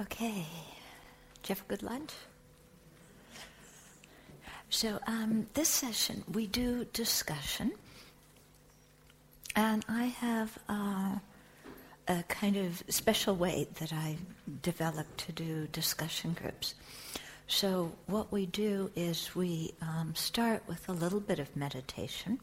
Okay. Did you have a good lunch? So this session, we do discussion. And I have a kind of special way that I developed to do discussion groups. So what we do is we start with a little bit of meditation.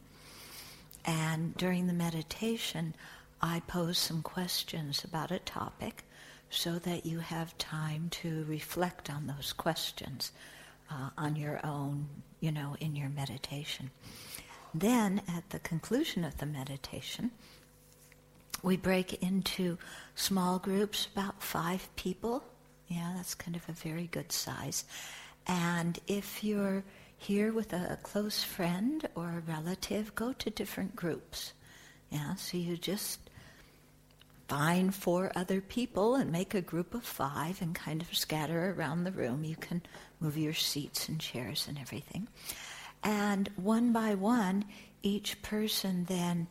And during the meditation, I pose some questions about a topic so that you have time to reflect on those questions on your own, in your meditation. Then, at the conclusion of the meditation, we break into small groups, about 5 people. Yeah, that's kind of a very good size. And if you're here with a close friend or a relative, go to different groups. Yeah, so you just find 4 other people and make a group of 5 and kind of scatter around the room. You can move your seats and chairs and everything. And one by one, each person then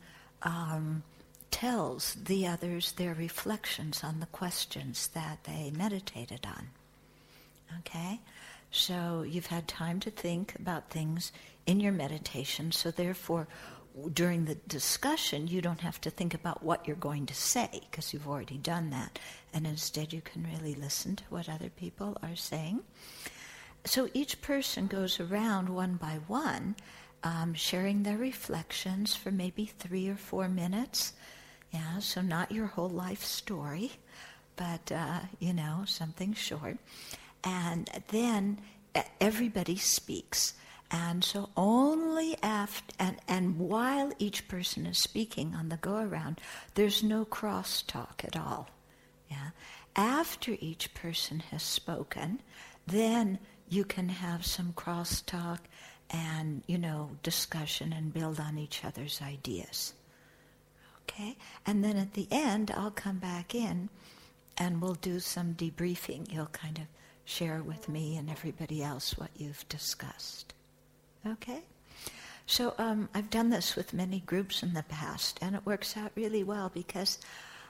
tells the others their reflections on the questions that they meditated on. Okay? So you've had time to think about things in your meditation, so therefore during the discussion you don't have to think about what you're going to say because you've already done that, and instead you can really listen to what other people are saying. So each person goes around one by one, sharing their reflections for maybe 3 or 4 minutes. Yeah, so not your whole life story, but, something short. And then everybody speaks. And so only after, and while each person is speaking on the go-around, there's no cross-talk at all. Yeah. After each person has spoken, then you can have some cross-talk and, discussion and build on each other's ideas. Okay? And then at the end, I'll come back in and we'll do some debriefing. You'll kind of share with me and everybody else what you've discussed. Okay? So I've done this with many groups in the past, and it works out really well because,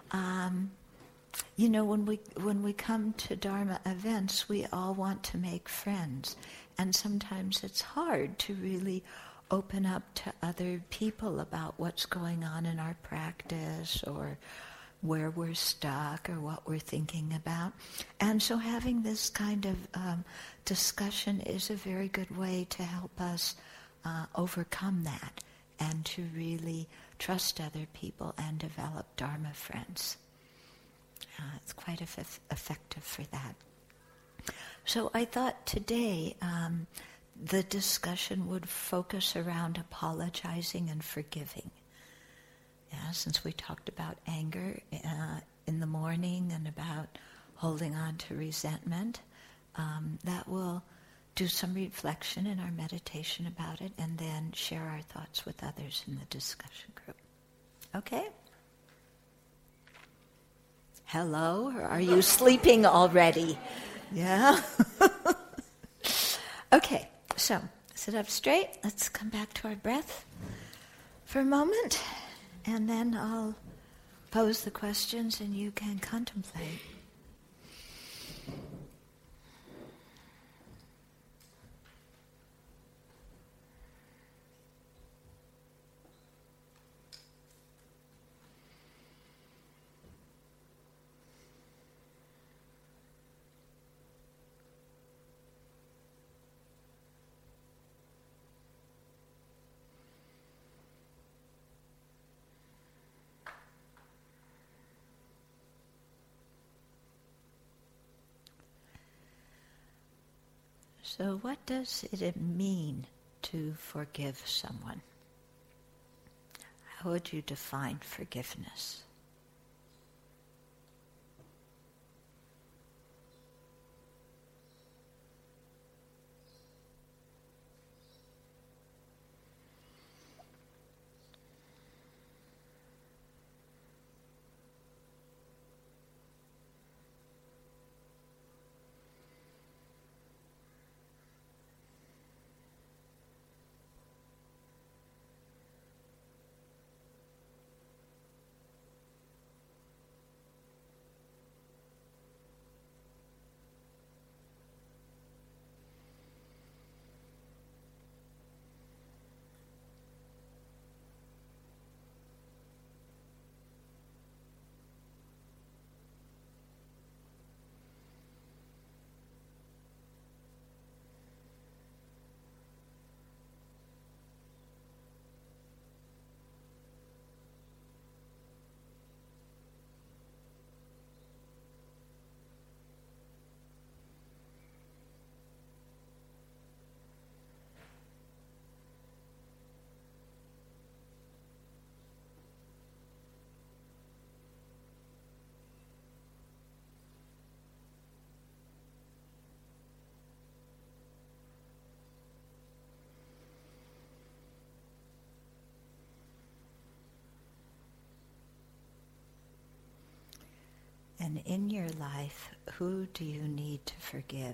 when we come to Dharma events, we all want to make friends, and sometimes it's hard to really open up to other people about what's going on in our practice or where we're stuck or what we're thinking about. And so having this kind of discussion is a very good way to help us overcome that and to really trust other people and develop Dharma friends. It's quite effective for that. So I thought today the discussion would focus around apologizing and forgiving. Yeah, since we talked about anger in the morning and about holding on to resentment, that will do some reflection in our meditation about it and then share our thoughts with others in the discussion group. Okay? Hello? Or are you sleeping already? Yeah? Okay, so sit up straight. Let's come back to our breath for a moment. And then I'll pose the questions and you can contemplate. So what does it mean to forgive someone? How would you define forgiveness? And in your life, who do you need to forgive?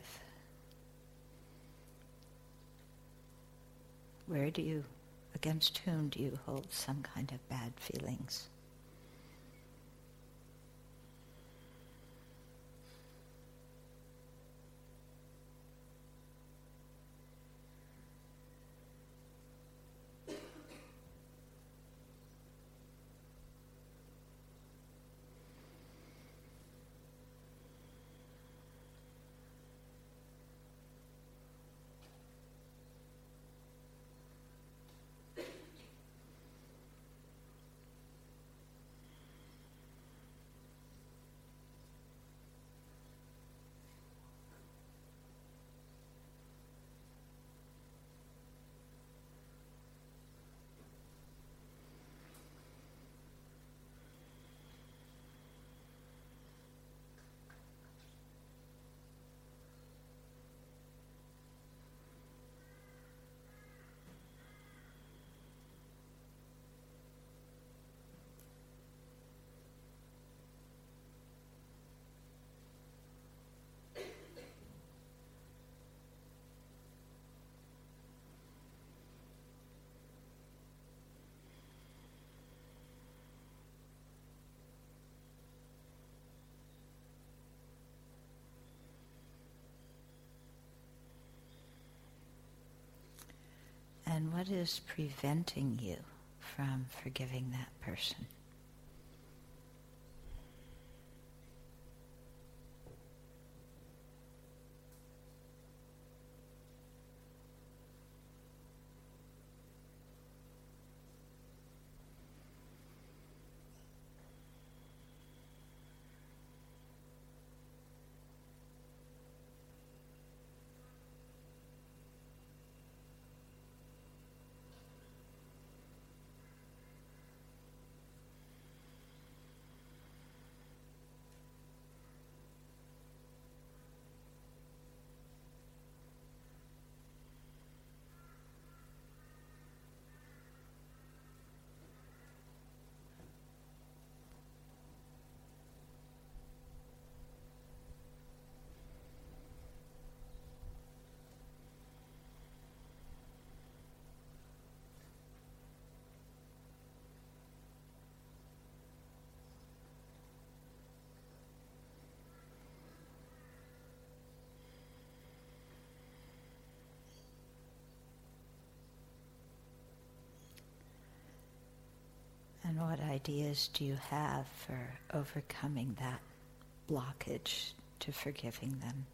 Against whom do you hold some kind of bad feelings? And what is preventing you from forgiving that person? And what ideas do you have for overcoming that blockage to forgiving them?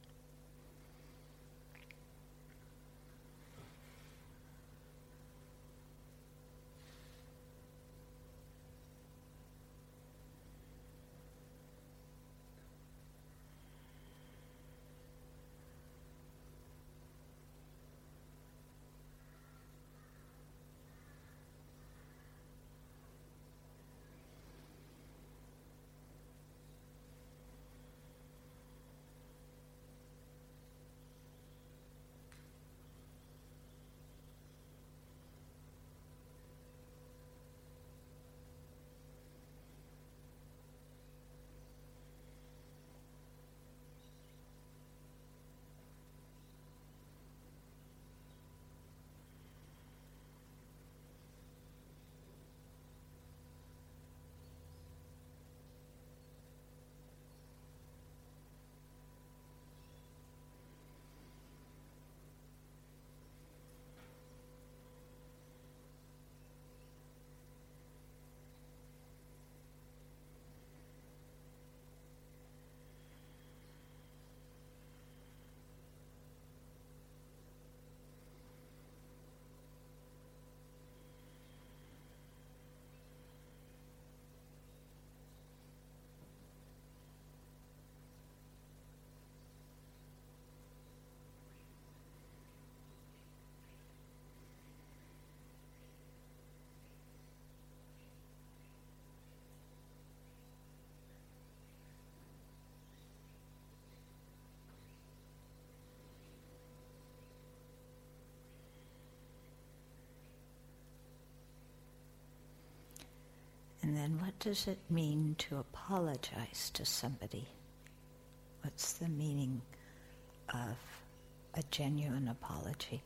then what does it mean to apologize to somebody? What's the meaning of a genuine apology?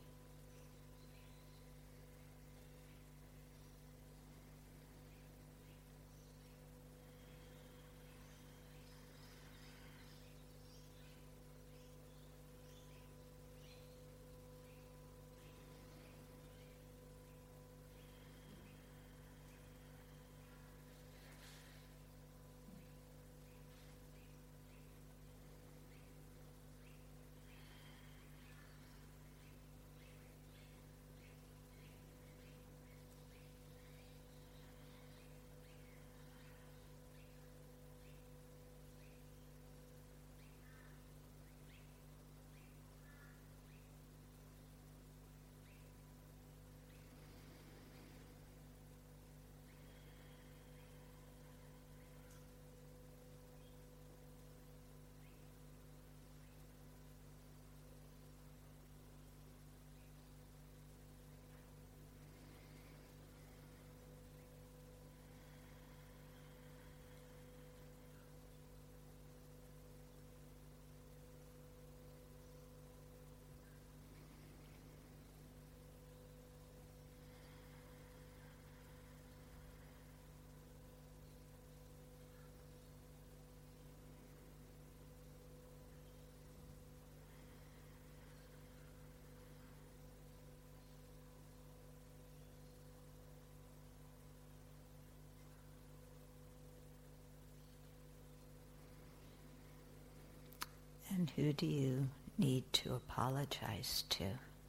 And who do you need to apologize to?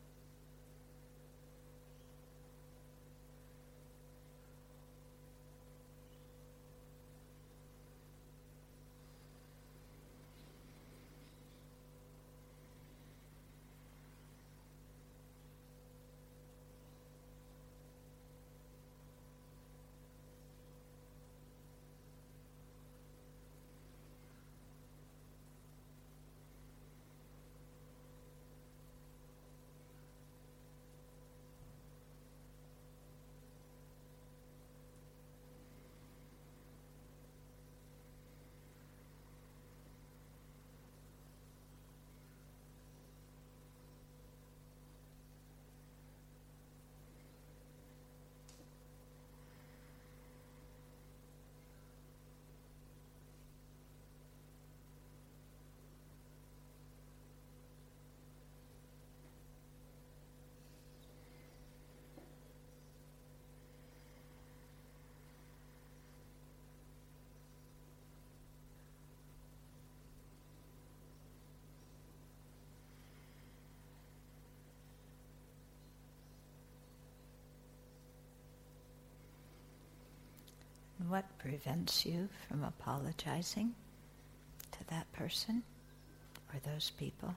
What prevents you from apologizing to that person or those people?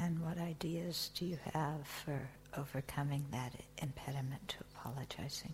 And what ideas do you have for overcoming that impediment to apologizing?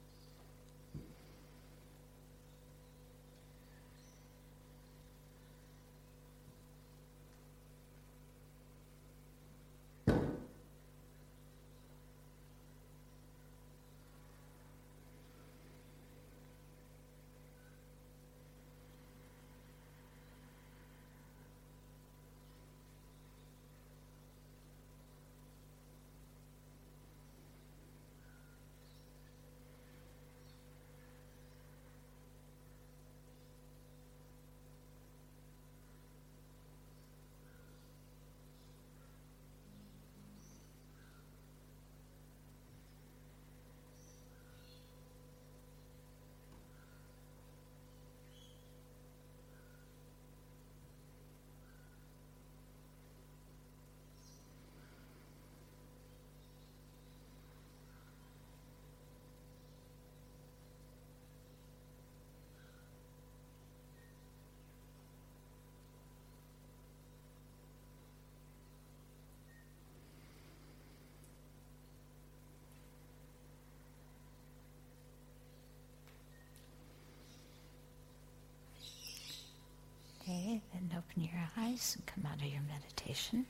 Okay, then open your eyes and come out of your meditation.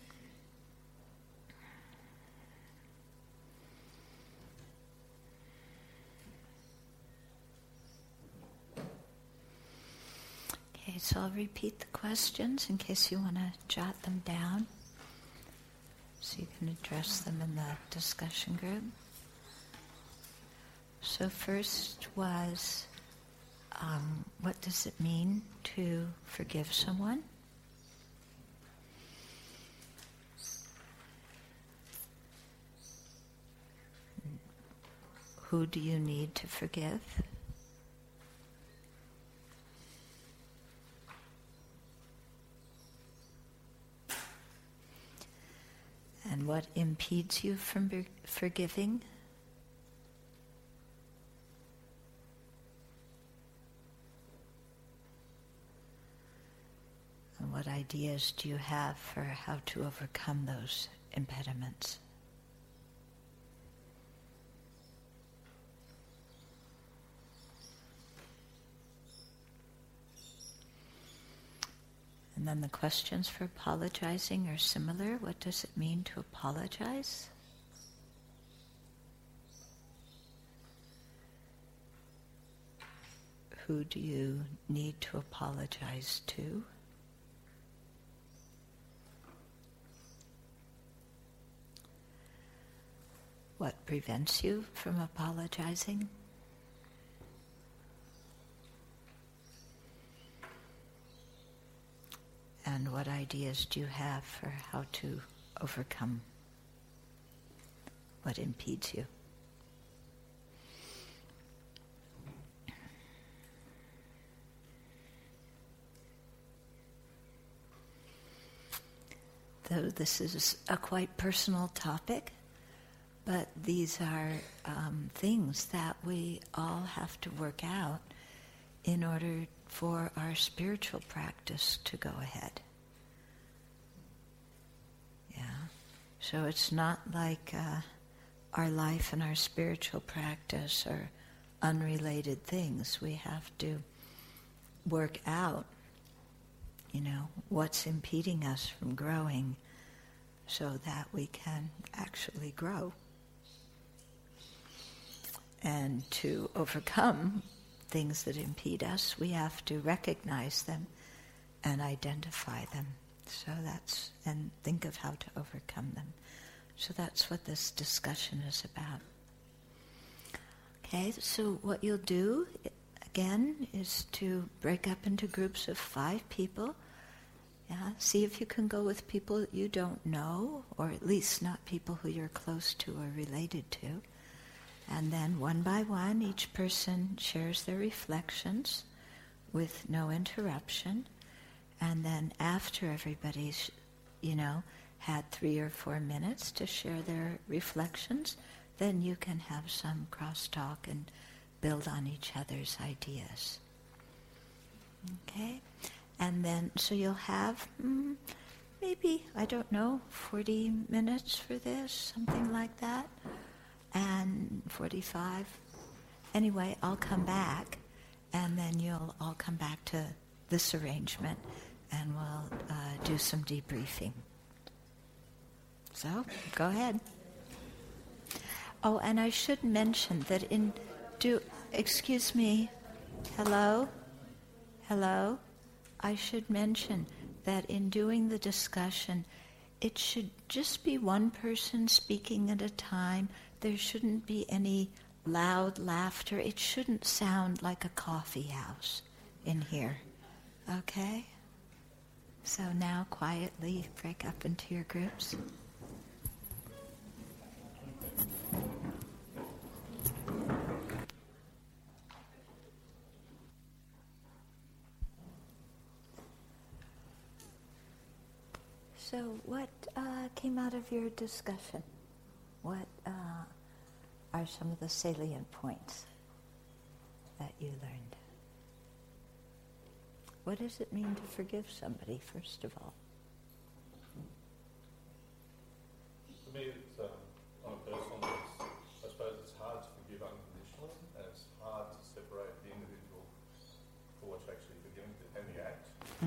Okay, so I'll repeat the questions in case you want to jot them down so you can address them in the discussion group. So first was, what does it mean to forgive someone? Who do you need to forgive? And what impedes you from forgiving? And what ideas do you have for how to overcome those impediments? And then the questions for apologizing are similar. What does it mean to apologize? Who do you need to apologize to? What prevents you from apologizing? And what ideas do you have for how to overcome what impedes you? Though this is a quite personal topic, but these are things that we all have to work out in order for our spiritual practice to go ahead. Yeah. So it's not like our life and our spiritual practice are unrelated things. We have to work out, what's impeding us from growing so that we can actually grow. And to overcome things that impede us, we have to recognize them and identify them. And think of how to overcome them. So that's what this discussion is about. Okay, so what you'll do, again, is to break up into groups of 5 people. Yeah, see if you can go with people that you don't know, or at least not people who you're close to or related to. And then one by one, each person shares their reflections with no interruption. And then after everybody's, had 3 or 4 minutes to share their reflections, then you can have some crosstalk and build on each other's ideas. Okay? And then, so you'll have maybe, I don't know, 40 minutes for this, something like that, and 45. Anyway, I'll come back, and then you'll all come back to this arrangement, and we'll do some debriefing. So, go ahead. Oh, and I should mention that excuse me, hello? I should mention that in doing the discussion, it should just be one person speaking at a time. There shouldn't be any loud laughter. It shouldn't sound like a coffee house in here. Okay? So now quietly break up into your groups. So what came out of your discussion? What are some of the salient points that you learned? What does it mean to forgive somebody, first of all? For me, it's on a personal level, I suppose it's hard to forgive unconditionally, and it's hard to separate the individual for what you're actually forgiving and the act.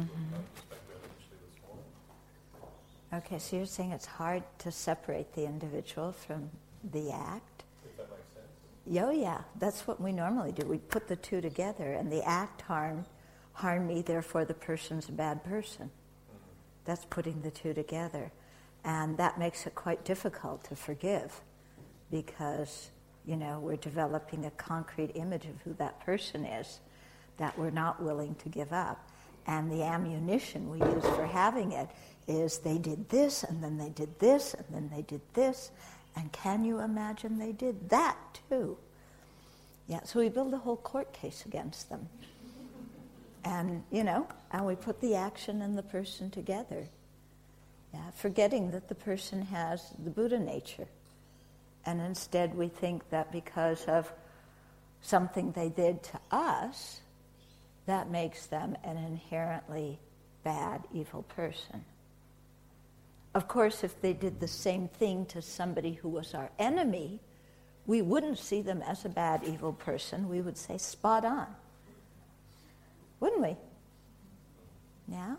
Okay, so you're saying it's hard to separate the individual from the act? If that makes sense. Oh yeah, that's what we normally do. We put the two together, and the act harmed me, therefore the person's a bad person. Mm-hmm. That's putting the two together. And that makes it quite difficult to forgive because, we're developing a concrete image of who that person is that we're not willing to give up. And the ammunition we use for having it is they did this, and then they did this, and then they did this, and can you imagine they did that too? Yeah, so we build a whole court case against them. And, and we put the action and the person together. Yeah, forgetting that the person has the Buddha nature. And instead we think that because of something they did to us, that makes them an inherently bad, evil person. Of course, if they did the same thing to somebody who was our enemy, we wouldn't see them as a bad, evil person. We would say, spot on. Wouldn't we? Yeah?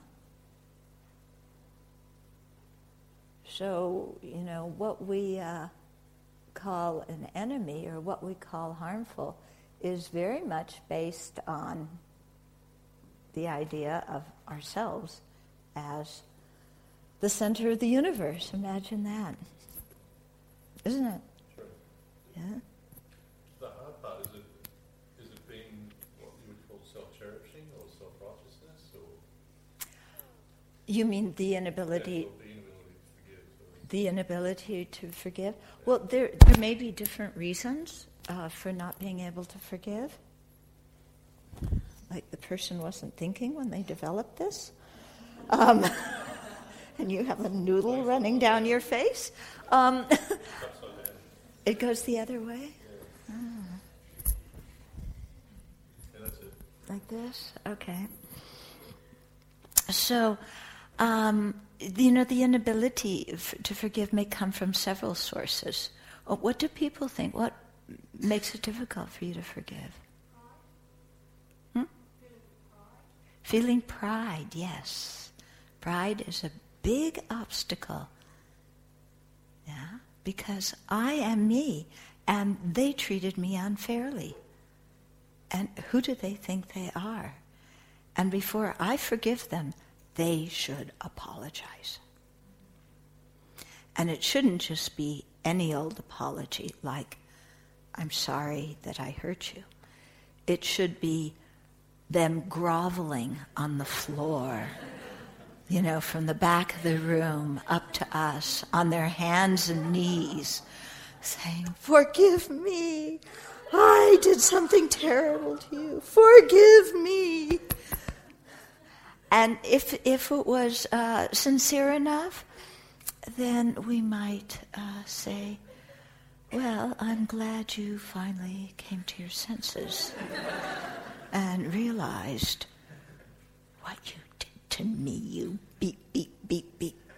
So, what we call an enemy or what we call harmful is very much based on the idea of ourselves as the center of the universe. Imagine that. Isn't it? True. Yeah. The hard part is it being what you would call self-cherishing or self-righteousness, or? You mean the inability to forgive? Well, there may be different reasons for not being able to forgive. Like the person wasn't thinking when they developed this. And you have a noodle running down your face. It goes the other way? Yeah. Yeah, that's it. Like this? Okay. So, the inability to forgive may come from several sources. What do people think? What makes it difficult for you to forgive? Feeling pride, yes. Pride is a big obstacle. Yeah, because I am me, and they treated me unfairly. And who do they think they are? And before I forgive them, they should apologize. And it shouldn't just be any old apology, like, I'm sorry that I hurt you. It should be them groveling on the floor, from the back of the room up to us, on their hands and knees, saying, forgive me, I did something terrible to you, forgive me. And if it was sincere enough, then we might say, well, I'm glad you finally came to your senses and realized what you did to me, you beep, beep, beep, beep.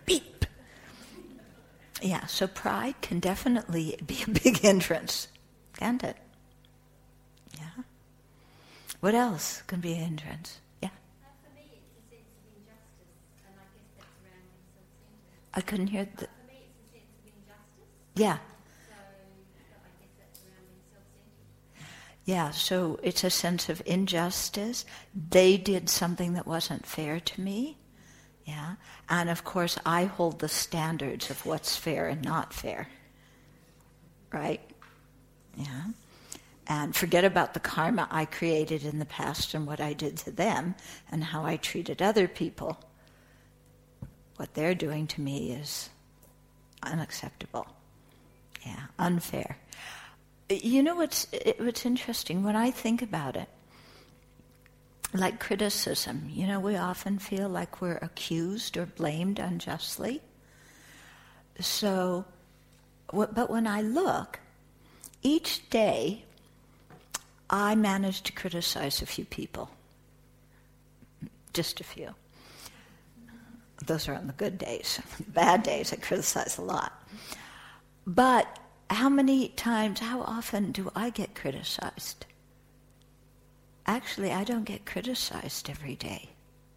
Yeah, so pride can definitely be a big hindrance, can't it? Yeah. What else can be a hindrance? Yeah. For me, it's a sense of injustice, and I guess that's around being self-centered. I couldn't hear the... For me, it's a sense of injustice. Yeah. So I guess that's around being self-centered. Yeah, so it's a sense of injustice. They did something that wasn't fair to me. Yeah. And of course, I hold the standards of what's fair and not fair. Right? Yeah. And forget about the karma I created in the past and what I did to them and how I treated other people. What they're doing to me is unacceptable. Yeah, unfair. You know what's interesting? When I think about it, like criticism, we often feel like we're accused or blamed unjustly. So, but when I look, each day I manage to criticize a few people. Just a few. Those are on the good days. Bad days, I criticize a lot. But how often do I get criticized? Actually, I don't get criticized every day.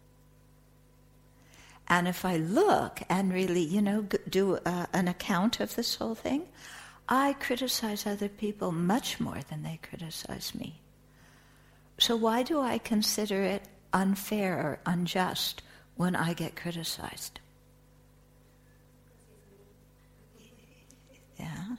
And if I look and really, do an account of this whole thing, I criticize other people much more than they criticize me. So why do I consider it unfair or unjust when I get criticized? Yeah.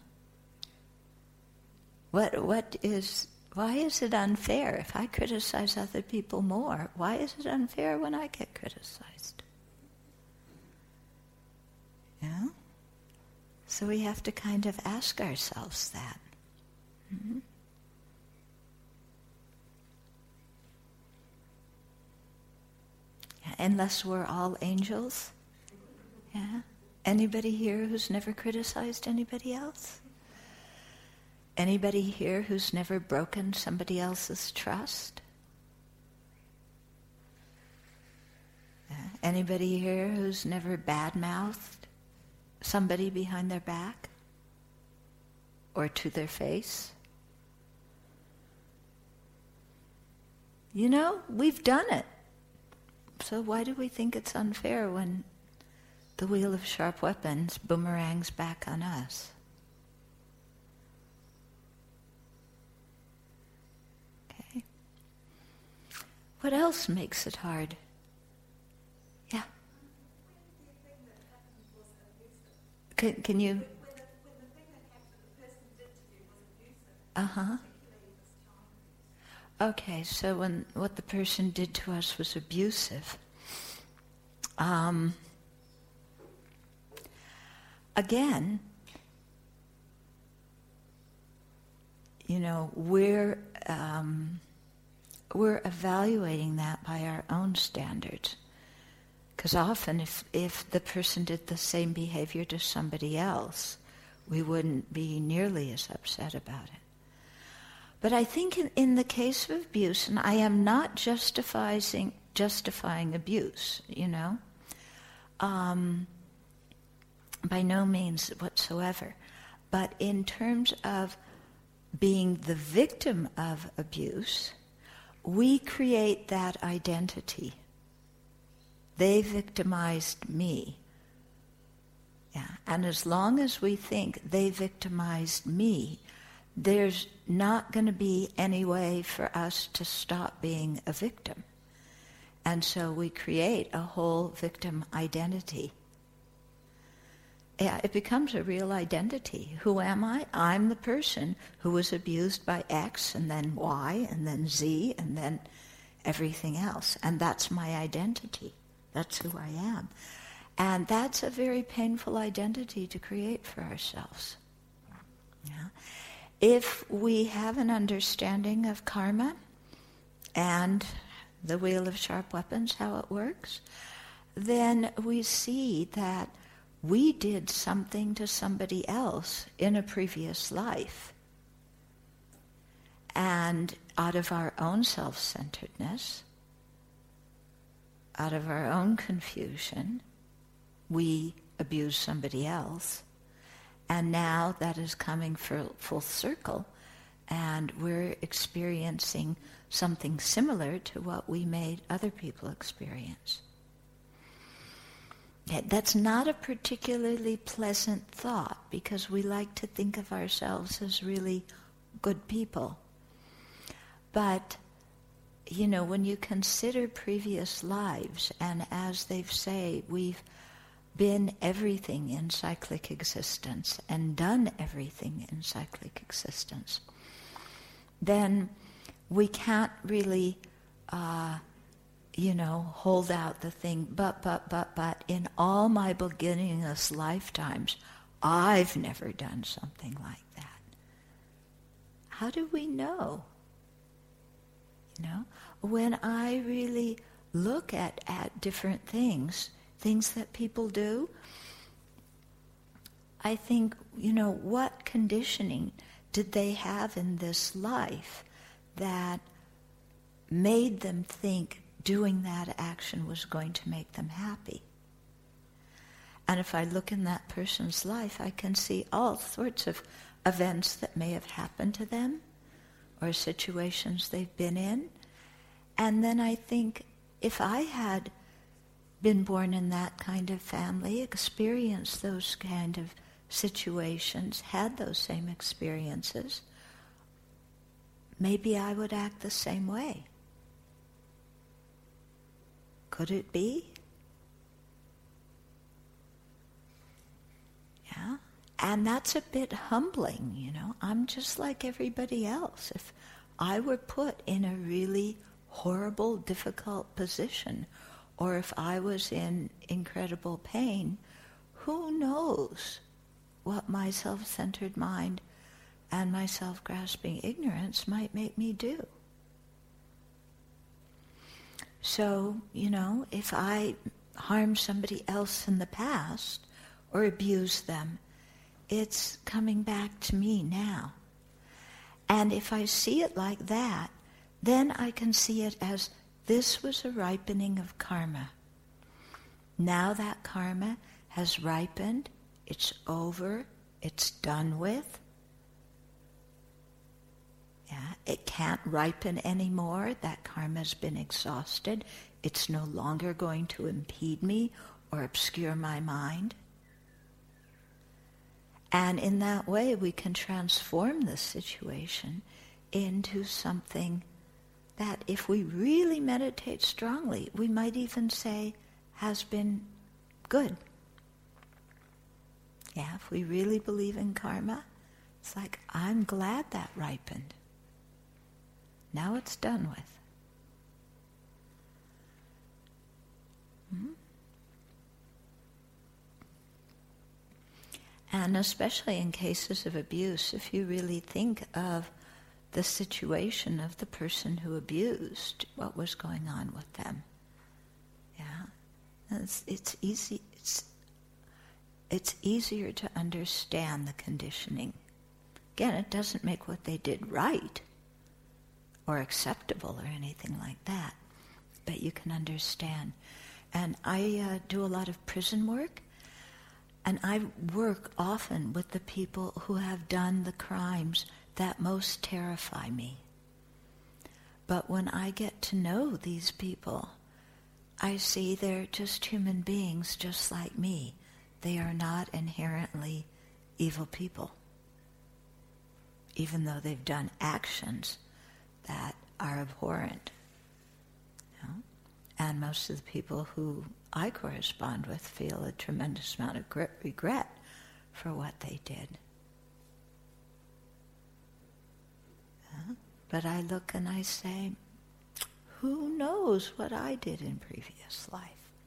Why is it unfair? If I criticize other people more, why is it unfair when I get criticized? Yeah? So we have to kind of ask ourselves that. Mm-hmm. Yeah, unless we're all angels. Yeah? Anybody here who's never criticized anybody else? Anybody here who's never broken somebody else's trust? Anybody here who's never bad-mouthed somebody behind their back or to their face? We've done it. So why do we think it's unfair when the wheel of sharp weapons boomerangs back on us? What else makes it hard? Yeah. Can you? When the thing that happened, the person did to you was abusive. Okay, so when what the person did to us was abusive. Again, we're evaluating that by our own standards. Because often if the person did the same behavior to somebody else, we wouldn't be nearly as upset about it. But I think in the case of abuse, and I am not justifying abuse, by no means whatsoever. But in terms of being the victim of abuse, we create that identity. They victimized me. Yeah. And as long as we think they victimized me, there's not going to be any way for us to stop being a victim. And so we create a whole victim identity. Yeah, it becomes a real identity. Who am I? I'm the person who was abused by X and then Y and then Z and then everything else. And that's my identity. That's who I am. And that's a very painful identity to create for ourselves. Yeah. If we have an understanding of karma and the wheel of sharp weapons, how it works, then we see that we did something to somebody else in a previous life. And out of our own self-centeredness, out of our own confusion, we abuse somebody else. And now that is coming full circle, and we're experiencing something similar to what we made other people experience. That's not a particularly pleasant thought, because we like to think of ourselves as really good people. But, when you consider previous lives, and as they say, we've been everything in cyclic existence and done everything in cyclic existence, then we can't really, hold out the thing, but in all my beginningless lifetimes, I've never done something like that. How do we know? When I really look at different things that people do, I think, what conditioning did they have in this life that made them think doing that action was going to make them happy? And if I look in that person's life, I can see all sorts of events that may have happened to them or situations they've been in. And then I think, if I had been born in that kind of family, experienced those kind of situations, had those same experiences, maybe I would act the same way. Could it be? Yeah. And that's a bit humbling, I'm just like everybody else. If I were put in a really horrible, difficult position, or if I was in incredible pain, who knows what my self-centered mind and my self-grasping ignorance might make me do. So, if I harmed somebody else in the past or abused them, it's coming back to me now. And if I see it like that, then I can see it as this was a ripening of karma. Now that karma has ripened, it's over, it's done with. Yeah, it can't ripen anymore. That karma's been exhausted. It's no longer going to impede me or obscure my mind. And in that way, we can transform this situation into something that, if we really meditate strongly, we might even say has been good. Yeah, if we really believe in karma, it's like, I'm glad that ripened. Now it's done with. And especially in cases of abuse, if you really think of the situation of the person who abused, what was going on with them. Yeah, it's easy. It's easier to understand the conditioning. Again, it doesn't make what they did right or acceptable or anything like that, but you can understand. And I do a lot of prison work, and I work often with the people who have done the crimes that most terrify me. But when I get to know these people, I see they're just human beings just like me. They are not inherently evil people, even though they've done actions that are abhorrent. And most of the people who I correspond with feel a tremendous amount of regret for what they did. But I look and I say, who knows what I did in previous life?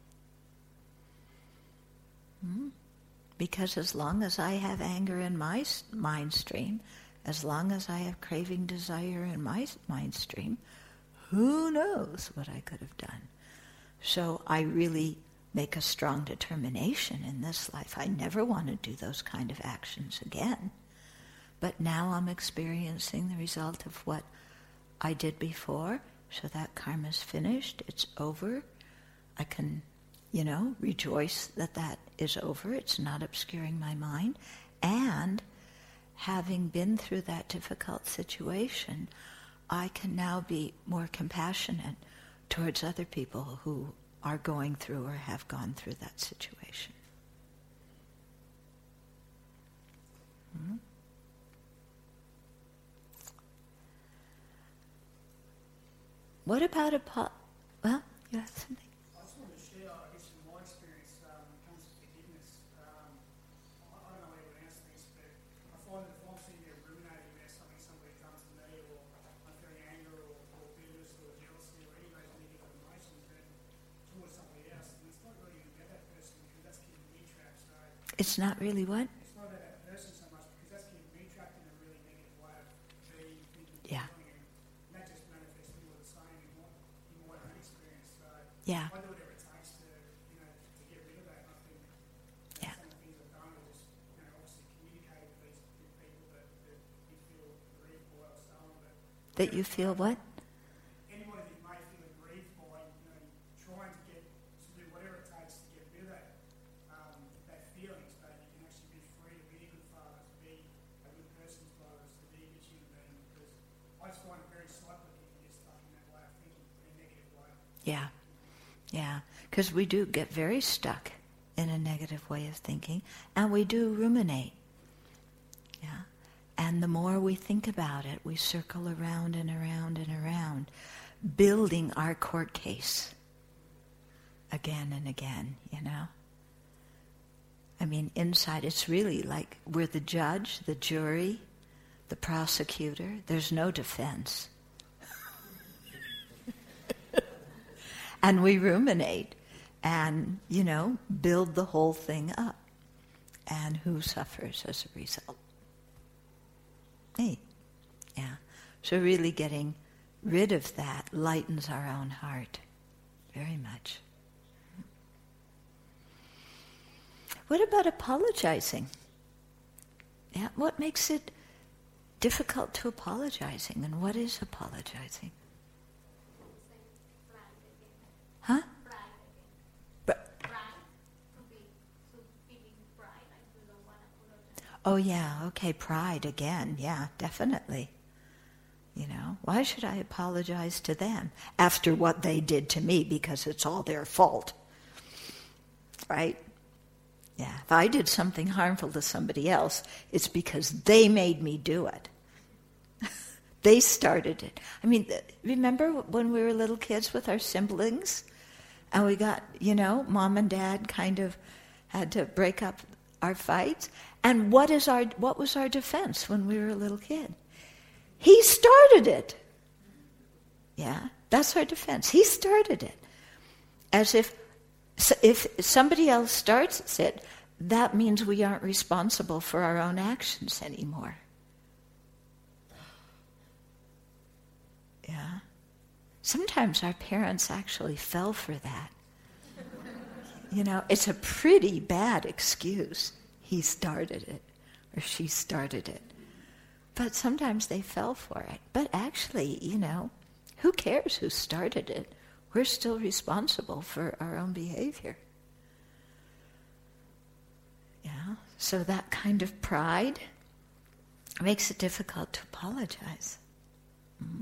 Because as long as I have anger in my mind stream, as long as I have craving desire in my mind stream, who knows what I could have done? So I really make a strong determination in this life. I never want to do those kind of actions again. But now I'm experiencing the result of what I did before, so that karma's finished, it's over. I can, rejoice that that is over. It's not obscuring my mind. And having been through that difficult situation, I can now be more compassionate towards other people who are going through or have gone through that situation. Mm-hmm. What about well, you have something? I just wanted to share, I guess, from my experience when it comes to forgiveness. I don't know how anyone else thinks, but I find that if I'm sitting there ruminating about somebody comes to me, or I'm feeling anger or bitterness or jealousy or any of those negative emotions, then towards somebody else, and it's not really about that person because that's keeping me trapped. So It's not really what? it's not about that person so much because that's keeping me trapped in a really negative way of being, thinking, Yeah. feeling, and that just manifests more the same in my own experience. So Yeah. I do whatever it takes to get rid of that. And I think Yeah. some of the things I've done are just, obviously communicate with people that you feel grieved by or so on. But That you feel what? anybody that you may feel aggrieved by, trying to do whatever it takes to get rid of that feeling, so that you can actually be free to be a good father, to be a good person's father, to be a good human being. Because I just find it very cyclical if you get stuck in that way of thinking, in a negative way. Yeah. Yeah. Because we do get very stuck in a negative way of thinking, and we do ruminate. Yeah. And the more we think about it, we circle around and around and around, building our court case again and again, I mean, inside it's really like we're the judge, the jury, the prosecutor. There's no defense. And we ruminate and, build the whole thing up. And who suffers as a result? Me. Yeah. So really getting rid of that lightens our own heart very much. What about apologizing? Yeah, what makes it difficult to apologizing, and what is apologizing? Huh? Oh yeah, okay, pride again, yeah, definitely. Why should I apologize to them after what they did to me because it's all their fault? Right? Yeah, if I did something harmful to somebody else, it's because they made me do it. They started it. I mean, remember when we were little kids with our siblings? And we got, Mom and Dad kind of had to break up our fights. And what was our defense when we were a little kid? He started it. Yeah, that's our defense. He started it. As if somebody else starts it, that means we aren't responsible for our own actions anymore. Yeah. Sometimes our parents actually fell for that. It's a pretty bad excuse. He started it, or she started it. But sometimes they fell for it. But actually, who cares who started it? We're still responsible for our own behavior. Yeah, so that kind of pride makes it difficult to apologize. Mm-hmm.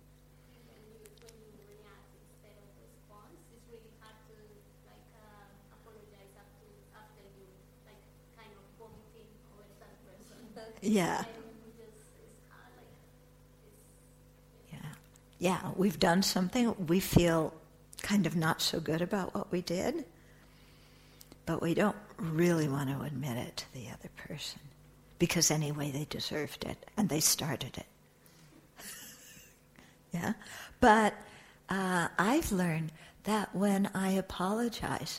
Yeah. Yeah, we've done something, we feel kind of not so good about what we did, but we don't really want to admit it to the other person, because anyway they deserved it, and they started it. Yeah? But I've learned that when I apologize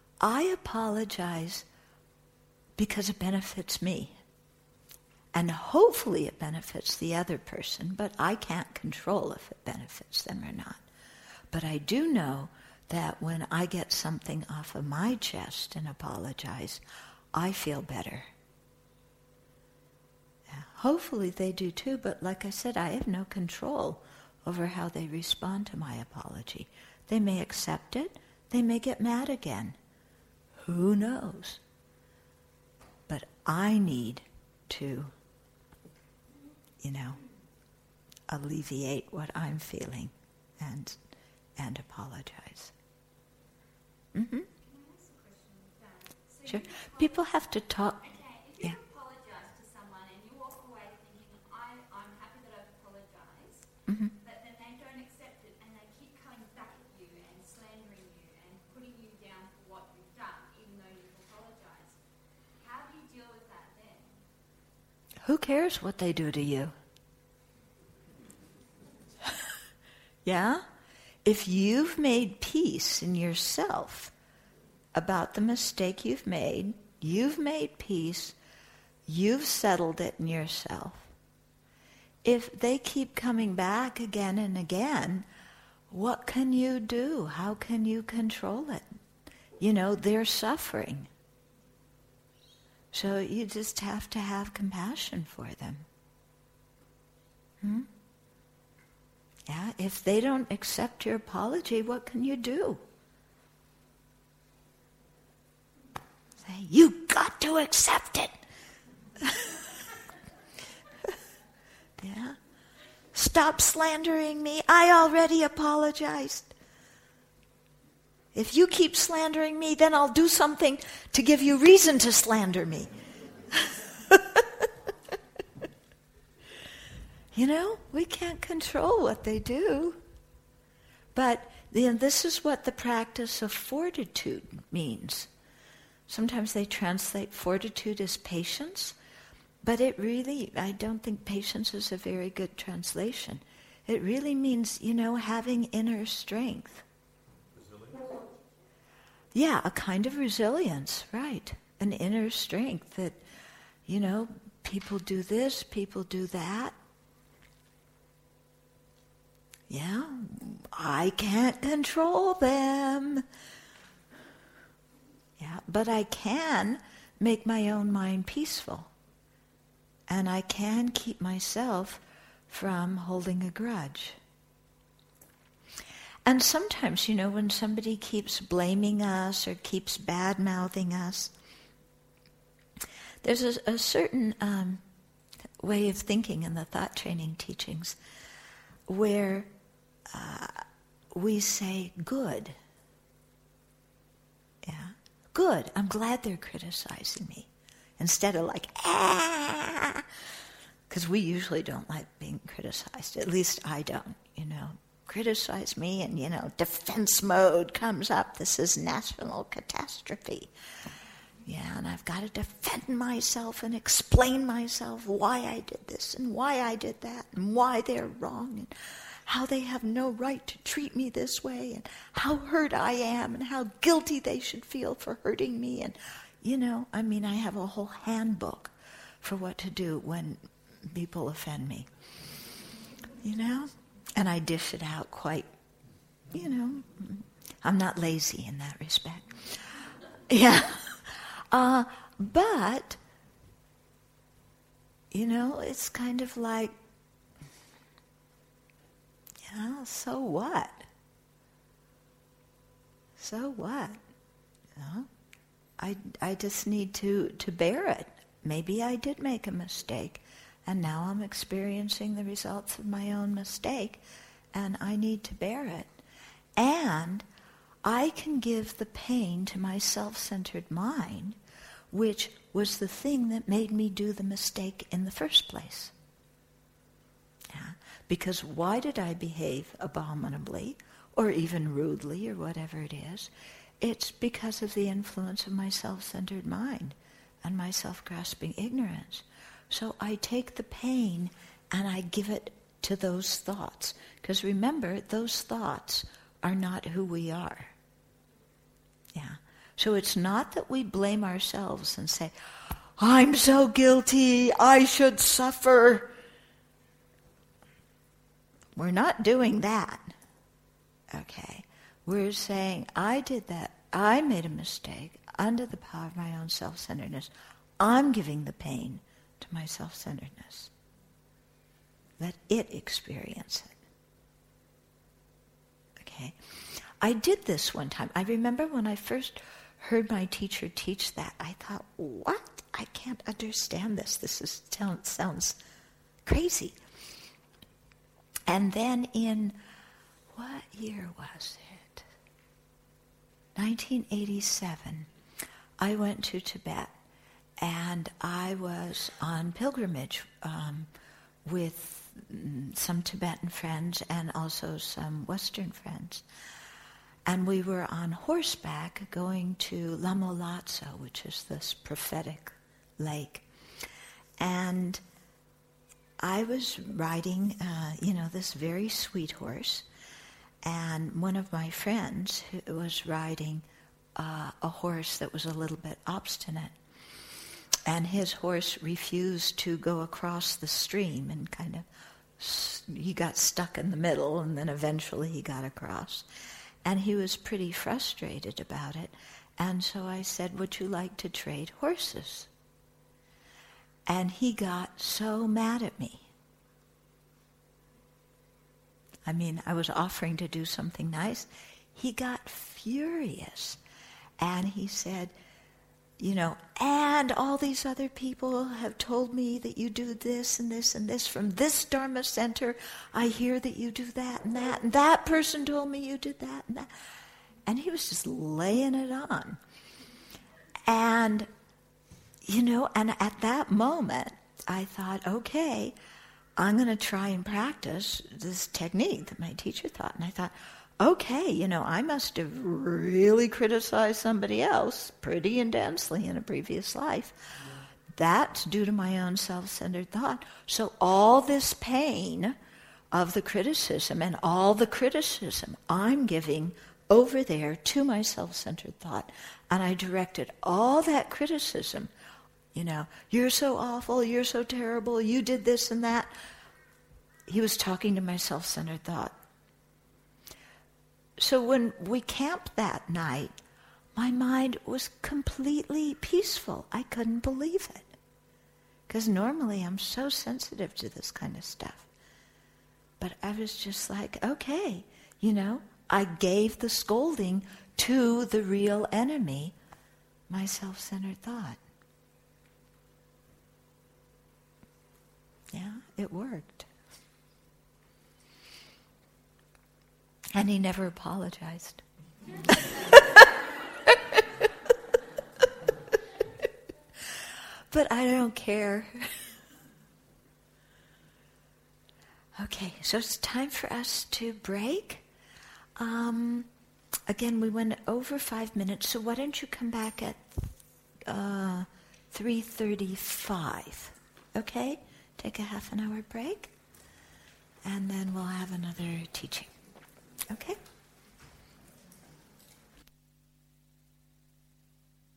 because it benefits me. And hopefully it benefits the other person, but I can't control if it benefits them or not. But I do know that when I get something off of my chest and apologize, I feel better. Yeah. Hopefully they do too, but like I said, I have no control over how they respond to my apology. They may accept it, they may get mad again. Who knows? but I need to, alleviate what I'm feeling and apologize. Mm-hmm. Can I ask a question with that? So Sure. you People have to talk. Okay, if you Yeah. apologise to someone and you walk away thinking, I'm happy that I've apologised, Mm-hmm. but then they don't accept it and they keep coming back at you and slandering you and putting you down for what you've done, even though you've apologised, how do you deal with that then? Who cares what they do to you? Yeah? If you've made peace in yourself about the mistake you've made peace, you've settled it in yourself. If they keep coming back again and again, what can you do? How can you control it? They're suffering. So you just have to have compassion for them. Yeah, if they don't accept your apology, what can you do? Say, you got to accept it. Yeah. Stop slandering me. I already apologized. If you keep slandering me, then I'll do something to give you reason to slander me. We can't control what they do. But this is what the practice of fortitude means. Sometimes they translate fortitude as patience, but I don't think patience is a very good translation. It really means, having inner strength. Resilience? Yeah, a kind of resilience, right. An inner strength that, people do this, people do that. Yeah, I can't control them. Yeah, but I can make my own mind peaceful. And I can keep myself from holding a grudge. And sometimes, when somebody keeps blaming us or keeps bad-mouthing us, there's a certain way of thinking in the thought training teachings where we say, good. Yeah, good. I'm glad they're criticizing me. Instead of like, because we usually don't like being criticized. At least I don't, Criticize me and, defense mode comes up. This is national catastrophe. Yeah, and I've got to defend myself and explain myself why I did this and why I did that and why they're wrong and how they have no right to treat me this way and how hurt I am and how guilty they should feel for hurting me. And, I have a whole handbook for what to do when people offend me. And I dish it out quite, I'm not lazy in that respect. Yeah. But, it's kind of like, so what? So what? I just need to bear it. Maybe I did make a mistake, and now I'm experiencing the results of my own mistake, and I need to bear it. And I can give the pain to my self-centered mind, which was the thing that made me do the mistake in the first place. Yeah. Because why did I behave abominably, or even rudely, or whatever it is? It's because of the influence of my self-centered mind and my self-grasping ignorance. So I take the pain and I give it to those thoughts. Because remember, those thoughts are not who we are. Yeah. So it's not that we blame ourselves and say, I'm so guilty, I should suffer. We're not doing that. Okay. We're saying, I did that. I made a mistake under the power of my own self-centeredness. I'm giving the pain to my self-centeredness. Let it experience it. Okay. I did this one time. I remember when I first heard my teacher teach that, I thought, what I can't understand this. Sounds crazy. And then in, what year was it? 1987, I went to Tibet, and I was on pilgrimage with some Tibetan friends and also some Western friends. And we were on horseback going to Lamo Latso, which is this prophetic lake. And I was riding, this very sweet horse, and one of my friends who was riding a horse that was a little bit obstinate. And his horse refused to go across the stream, and he got stuck in the middle, and then eventually he got across. And he was pretty frustrated about it. And so I said, would you like to trade horses? And he got so mad at me. I mean, I was offering to do something nice. He got furious. And he said, and all these other people have told me that you do this and this and this. From this Dharma center, I hear that you do that and that. And that person told me you did that and that. And he was just laying it on. And, and at that moment, I thought, okay, I'm going to try and practice this technique that my teacher taught. And I thought, okay, I must have really criticized somebody else pretty intensely in a previous life. That's due to my own self-centered thought. So all this pain of the criticism and all the criticism I'm giving over there to my self-centered thought, and I directed all that criticism, you're so awful, you're so terrible, you did this and that. He was talking to my self-centered thought. So when we camped that night, my mind was completely peaceful. I couldn't believe it. Because normally I'm so sensitive to this kind of stuff. But I was just like, okay, I gave the scolding to the real enemy, my self-centered thought. Yeah, it worked. And he never apologized. But I don't care. Okay, so it's time for us to break. Again, we went over 5 minutes, so why don't you come back at 3:35, okay? Take a half an hour break, and then we'll have another teaching. Okay?